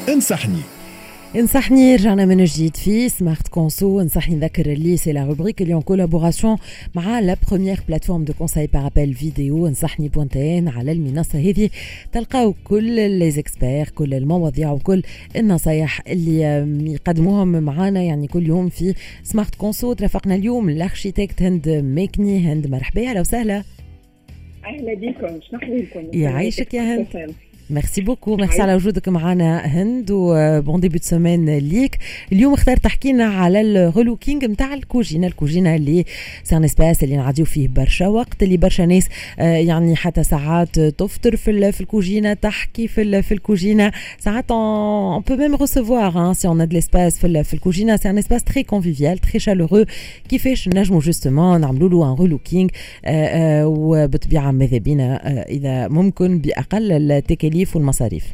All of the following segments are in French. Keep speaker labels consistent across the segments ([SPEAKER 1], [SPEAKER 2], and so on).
[SPEAKER 1] انصحني رجعنا من جديد في سمارت كونسو. انصحني نذكر اللي سي لا روبريك اللي en collaboration مع لا بروميير بلاتفورم دو كونساي بار ابل فيديو انصحني بوانتين. على المنصه هذه تلقاو كل لي زيكسبير، كل المواضيع وكل النصايح اللي يقدموهم معانا يعني كل يوم في سمارت كونسو. ترافقنا اليوم الاركيتكت هند ميكني. هند مرحبا، اهلا وسهلا.
[SPEAKER 2] اهلا بكم، شنو احوالكم؟
[SPEAKER 1] يعيشك يا هند. ميرسي بوكو، ميرسي على وجودك معنا هند، وبون ديبي دو سيمين ليك. اليوم اختار تحكي لنا على الريلوكينغ نتاع الكوجينه اللي سي ان اسباس اللي نعديو فيه برشا وقت، اللي برشا ناس يعني حتى ساعات تفطر في الكوجينه، تحكي في الكوجينه، ساعات on peut même recevoir si on a de l'espace في الكوجينه. سي ان اسباس تري كونفيفيال تري شالورو. كيفاش نجموا جوستومون نعملوا له ان ريلوكينغ وبطبيعه ماذا بينا اذا ممكن باقل التكاليف والمصاريف.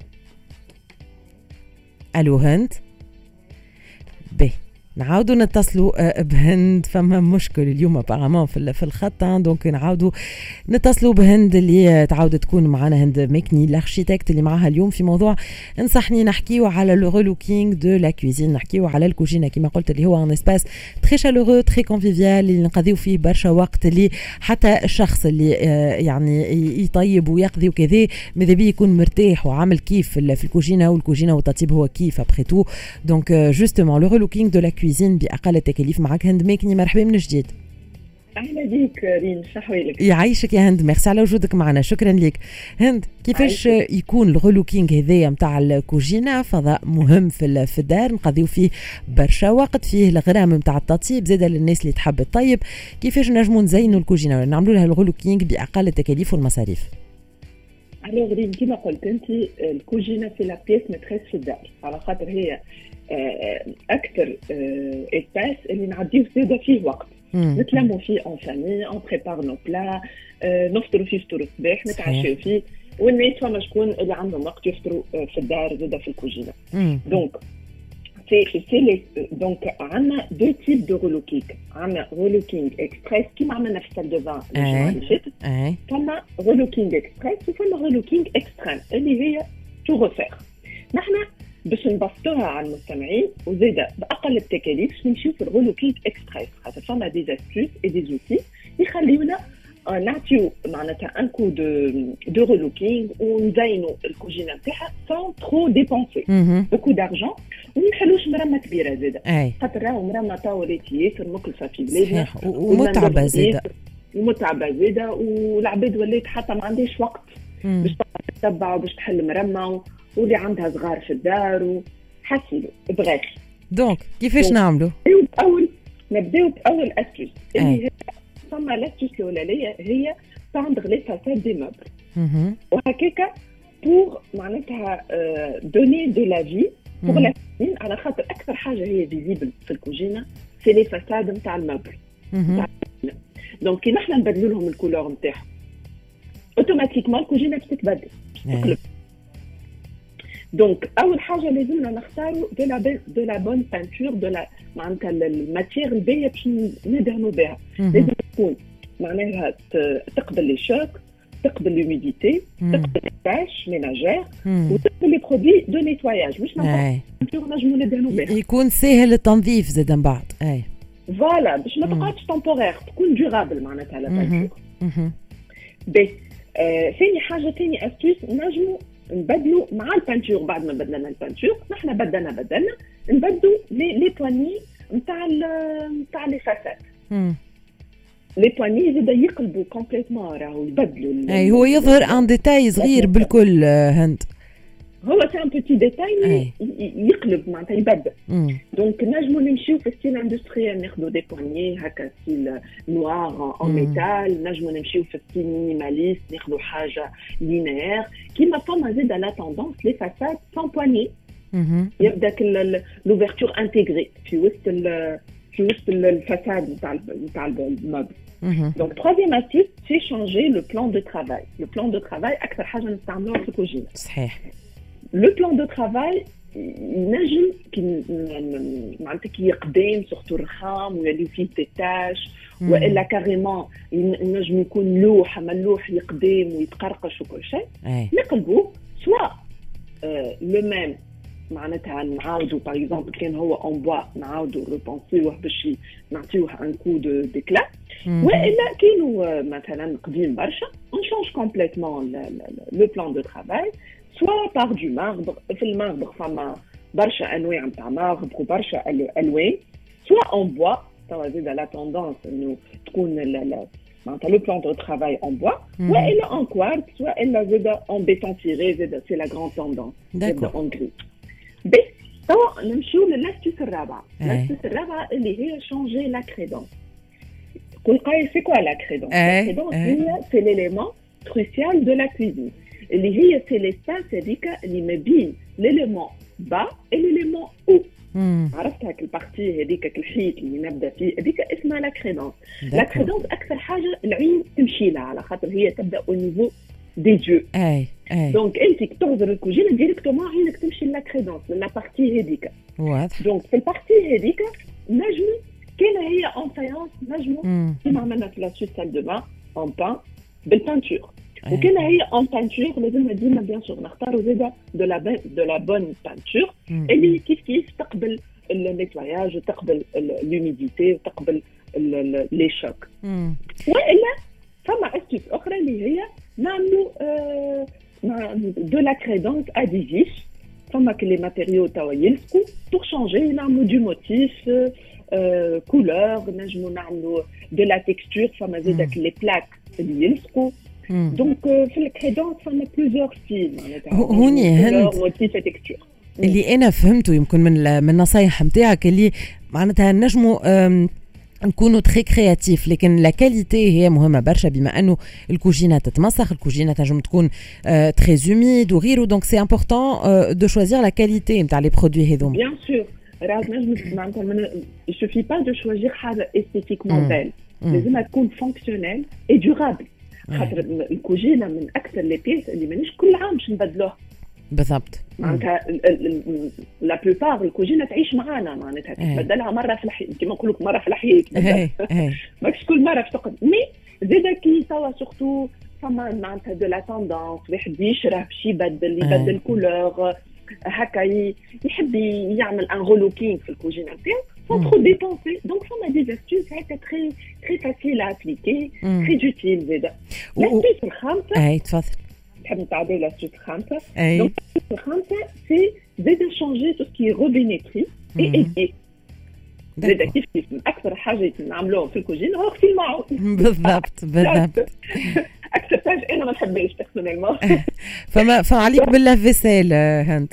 [SPEAKER 1] الو هند، به نعاودوا نتصلوا بهند، فما مشكل اليوم ابارامون في الخط، دونك نعاودوا نتصلوا بهند اللي تعاود تكون معنا. هند ميكني الاركيتكت اللي معها اليوم في موضوع انصحني نحكيو على لو ريلوكينغ دو لا كوزين، نحكيو على الكوجينه كما قلت اللي هو ان اسباس تري شالورو تري كونفيفيال اللي نقضيو فيه برشا وقت، اللي حتى الشخص اللي يعني يطيب ويقضي وكذا ماذا بيه يكون مرتاح وعامل كيف في الكوجينه، والكوجينه والتطيب هو كيف ابخي تو. دونك جوستومون لو ريلوكينغ دو لا كوزين بأقل التكاليف. معك هند ميكني، مرحبا من جديد.
[SPEAKER 2] أهلا بيك رين، شحويلك.
[SPEAKER 1] يعيشك يا هند، ميرسي على وجودك معنا، شكرا لك. هند، كيفاش يكون الريلوكينغ هذايا متاع الكوجينة فضاء مهم في الدار نقضيو فيه برشا وقت، فيه الغرام متاع التطيب زاده للناس اللي تحب الطيب، كيفاش نجمو نزينوا الكوجينة ونعملوا لها الريلوكينغ بأقل التكاليف والمصاريف؟
[SPEAKER 2] الوغ رين، كما قلت انت الكوجينة في لا بيس ماتريس في الدار، على خاطر هي اكثر اسباس اللي نعديو زاده فيه وقت، نتلموا فيه اون فامي، اون بريبار نو بلا، نفطروا فيه فطور الصباح، نتعشاو فيه، والناس فما شكون اللي عندهم وقت يفطروا في الدار زاده في الكوجينه. دونك دونك عندنا دو تيب دو ريلوكينغ، عندنا ريلوكينغ اكسبريس كيما عملنا في السال دو فان الجمعه اللي فاتت، فما ريلوكينغ اكسبريس وفما ريلوكينغ اكستريم اللي هي تو ريفير. نحن باش نبسطوها على المستمعين وزيدا باقل التكاليف نمشيو في الريلوكينغ اكسبريس، خاطر فما دي زاستوس اي دي زوتي يخليونا نعطيو معناتها ان كو دو ريلوكينغ ونزينوا الكوجينه نتاعها سون ترو ديبونسي بوكو دارجون، وما نخلوش مرمى كبيره زاده، خاطر راهو مرمى طاولات ياسر مكلفه في بلادنا
[SPEAKER 1] ومتعبه زاده
[SPEAKER 2] والعباد ولات حتى ما عندهاش وقت باش تتبع وباش تحل مرمى، واللي عندها صغار في الدار وحسلوا بغاش.
[SPEAKER 1] دونك كيفاش نعملوا؟
[SPEAKER 2] نبداو باول استوس اللي هي ثم الاستوس الاولانيه هي تاندغ لي فاساد دي موبل، وهكاكا بور معناتها دوني دو لا في بور لا كوزين، على خاطر اكثر حاجه هي فيزيبل في الكوجينه سي لي فاساد نتاع الموبل. دونك كي نحن نبدلوا لهم الكولور نتاعهم اوتوماتيكمون الكوجينه بتتبدل تقلب. دونك اول حاجه لازمنا نختاروا دو لا بون بانتور، دو لا معناتها الماتيير الباهيه باش ندهنوا بها، لازم تكون معناها تقبل لي شوك، تقبل لوميديتي، تقبل التاش ميناجير، وتقبل لي برودوي دو نيتواياج، مش بانتور نجموا ندهنوا بها،
[SPEAKER 1] يكون سهل التنظيف زاد من بعد.
[SPEAKER 2] فوالا باش ما تقعدش تمبورير، تكون دورابل معناتها لا بانتور. بس ثاني حاجه، ثاني استوس نجموا نبدلوا مع البانتور. بعد ما بدلنا البانتور نحن بدلنا نبدلوا لي بواني نتاع لي فاسات، لي بواني زاد يقلبوا كومبليتمون، راهو يبدلوا.
[SPEAKER 1] هو يظهر ان ديتاي صغير بالكل هند،
[SPEAKER 2] هو سي ان بوتي ديتاي يقلب معناتها يبدل. دونك نجموا نمشيو في ستيل اندستريال، ناخذوا دي بواني هكا ستيل نوار اون ميتال، نجموا نمشيو في ستيل مينيماليست، ناخذوا حاجه لينير كيما فما زاد لا توندونس لي فاساد سون بواني، يبدا لوفرتور انتيغري في وسط الفاساد نتاع الموبل. Donc troisième astuce, c'est changer le plan de travail. Le plan de travail أكثر حاجة نستعملوها في الكوجينة.
[SPEAKER 1] صحيح.
[SPEAKER 2] Le plan de travail نجم معناتها كي يقدم سورتو رخام ويولي فيه تاش، والا كاريمون نجم يكون لوح، اما اللوح يقدم ويتقرقش وكل شيء، نقلبوه سواء لو ميم معناتها نعاودوا باغ اكزومبل كان هو اون بوا نعاودوا ريبونسيوه باش نعطيوه ان كو ديكلا والا كانوا مثلا قديم برشا on change complètement le plan de travail soit par du marbre في الماربر فما برشا انواع نتاع ماربر وبرشا الوان soit en bois توا زيد لا توندونس انه تكون معناتها لو بلان دو ترافاي اون بوا والا اون كوارت والا زيد اون بيتون تيري زيد سي لا غران توندونس زيد اون غري بس توا نمشيو للاستيس الرابعه الاستيس الرابعه اللي هي شونجي لا كريدونس كل قاي سي كوا لا كريدونس لا كريدونس هي سي ليليمون كروسيال دو لا كوزين اللي هي سي ليسباس هذيك اللي ما بين ليليمون با et l'élément haut. عرفت هاك البارتي هذيك الحيط اللي نبدا فيه هذيك اسمها لا كريدونس. لا كريدونس اكثر حاجه العين تمشي لها على خاطر هي تبدا او نيفو دي جو.
[SPEAKER 1] اي
[SPEAKER 2] دونك انت كي تغزر الكوجينه ديريكتومون عينك تمشي لا كريدونس لا بارتي هذيك.
[SPEAKER 1] واضح.
[SPEAKER 2] دونك في البارتي هذيك نجم كاين هي اون فايونس نجم كيما عملنا في لا سويت سال دو بان اون بان بالبانتور. وكان هي اون بانتور لازم ديما بيان سور نختاروا زاده دو لا بون بانتور اللي كيف تقبل النيتواياج وتقبل لوميديتي وتقبل لي شوك. والا فما استيس اخرى اللي هي نعملوا دو لا كريدونس اديزيف فما كل لي ماتيريو توا يلصقوا بور شانجي نعملوا دو موتيف كولور نجموا نعملوا دو لا تكستور فما زادك لي بلاك اللي يلصقوا. دونك في الكريدونس فما بلوزيور ستيل معناتها
[SPEAKER 1] هوني هند
[SPEAKER 2] موتيف تكستور
[SPEAKER 1] اللي انا فهمته يمكن من النصايح نتاعك اللي معناتها نجموا نكونوا تري كرياتيف لكن لا كاليتي هي مهمه برشا بما انه الكوجينه تتمسخ الكوجينه تنجم تكون تري زوميد وغيره دونك سي امبورطون دو شوازير لا كاليتي نتاع لي برودوي هذوما.
[SPEAKER 2] بيان سور راه نجم معناتها يسوفي با دو شوازير حاجه استيتيكمون بيل لازمها تكون فونكسيونيل اي دورابل خاطر الكوجينه من اكثر لي بيس اللي مانيش كل عام باش نبدلوها.
[SPEAKER 1] بالضبط.
[SPEAKER 2] معناتها لا بلوبار الكوجينه تعيش معانا معناتها تبدلها مره في الحياه كيما نقول لك مره في الحياه ماكش كل مره باش تقعد مي زيدا كي توا سورتو فما معناتها دو لا توندونس واحد يشرح باش يبدل كولور هكا يحب يعمل ان رولوكينغ في الكوجينه نتاعو sans trop dépenser. Donc, ça m'a des astuces, ça a été très, très facile à appliquer, très utile. L'astuce الخامسة.
[SPEAKER 1] تفضل.
[SPEAKER 2] نحب نتعدى l'astuce الخامسة. Donc, l'astuce الخامسة, c'est de changer tout ce qui est robinetterie et évier. زيدا كيف من أكثر حاجة نعملوها في الكوجين هو غسيل الماعون.
[SPEAKER 1] بالضبط.
[SPEAKER 2] أكثر حاجة أنا ما نحبهاش بيرسونيلمون.
[SPEAKER 1] فعليك باللافيسيل هند.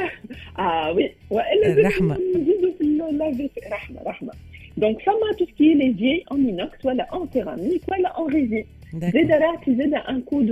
[SPEAKER 2] وي وإلا
[SPEAKER 1] رحمة.
[SPEAKER 2] نزيدوا في اللافيسيل رحمة. Donc فما tout ce qui est l'évier en inox ولا en céramique ولا en résine. زيدا راكي زيدا un coup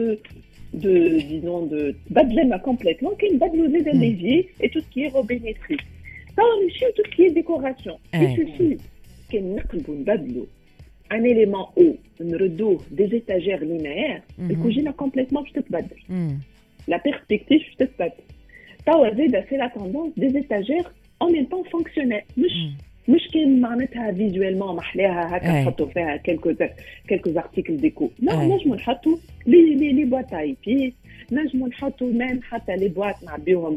[SPEAKER 2] de disons de بدلنا complètement كي نبدلوا زيدا l'évier et tout ce qui est robinetterie. طبعا نمشيو tout ce qui est décoration. Il suffit كي نقلبوا نبدلوا un élément haut نردوه des étagères linéaires الكوجينة complètement باش تتبدل. La perspective باش تتبدل. توا زيدا c'est la tendance des étagères en même temps fonctionnelles مش كان معناتها فيزوالمون محلاها هكا نحطوا فيها quelques articles déco. لا نجموا نحطوا لي بواط ايبي نجموا نحطوا ميم حتى لي بواط نعبيوهم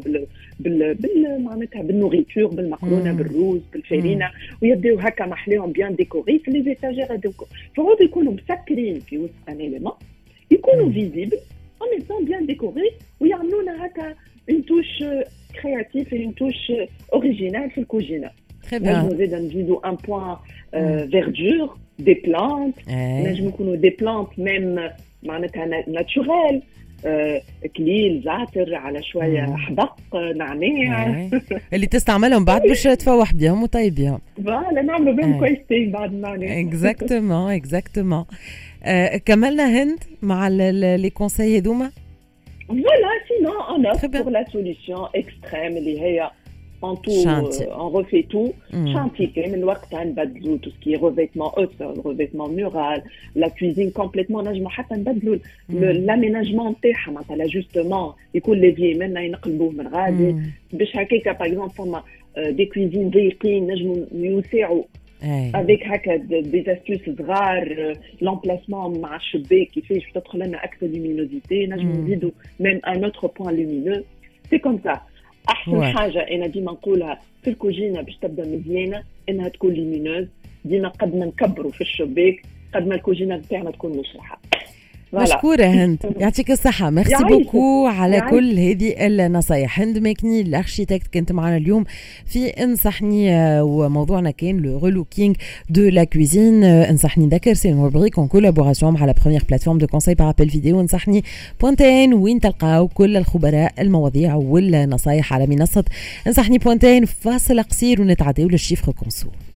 [SPEAKER 2] بال معناتها بالنوريتور بالمقرونه بالروز بالفرينه ويبداو هكا محلاهم بيان ديكوري في لي زيتاجير هذوك فهو يكونوا مسكرين في وسط ان إيليمون يكونوا فيزيبل en même temps bien décorés ويعملونا هكا une touche créative et une touche originale في الكوجينه.
[SPEAKER 1] Très bien.
[SPEAKER 2] Nous avons un point verdure, des plantes. Nous avons des plantes même naturelles. كليل زعتر على شوية حدق نعناع.
[SPEAKER 1] اللي تستعملهم بعد باش تفوح بيهم وطيب بيهم.
[SPEAKER 2] فوالا نعملوا بهم كويستين بعد النعناع.
[SPEAKER 1] exactement. كملنا هند مع لي كونساي هذوما.
[SPEAKER 2] Voilà, sinon on offre pour la solution extrême اللي هي en tout, on refait tout. Chantier, mais le وقت نبدلوا tout ce qui est revêtement haut sol, revêtement mural, la cuisine complètement نجموا حتى نبدلوا l'aménagement نتاعها معناتها l'ajustement يكون ليفي منا ينقلبوه من غادي باش هكاكا باغ اكزومبل فما دي كويزين ضيقين نجموا يوسعوا avec هكا des astuces صغار l'emplacement مع الشباك كيفاش باش تدخل لنا اكثر luminosité نجموا نزيدوا même un autre point lumineux c'est comme ça. احسن حاجه انا ديما نقولها في الكوجينه باش تبدا مزيانه انها تكون ليمينوز. ديما قد ما نكبروا في الشباك قد ما الكوجينه نتاعنا تكون مشرحه.
[SPEAKER 1] مشكورة هند، يعطيك الصحة، ميرسي بوكو على كل هذه النصايح. هند ماكني الاركيتكت كنت معنا اليوم في انصحني، وموضوعنا كان لو ريلوكينغ دو لا كوزين. انصحني ذكر سي روبريك اون كولابوراسيون مع لا بروميير بلاتفورم دو كونساي بار ابل فيديو. انصحني بوانتين وين تلقاو كل الخبراء المواضيع والنصايح على منصة انصحني بوانتين. فاصل قصير ونتعداو للشيفر كونسو.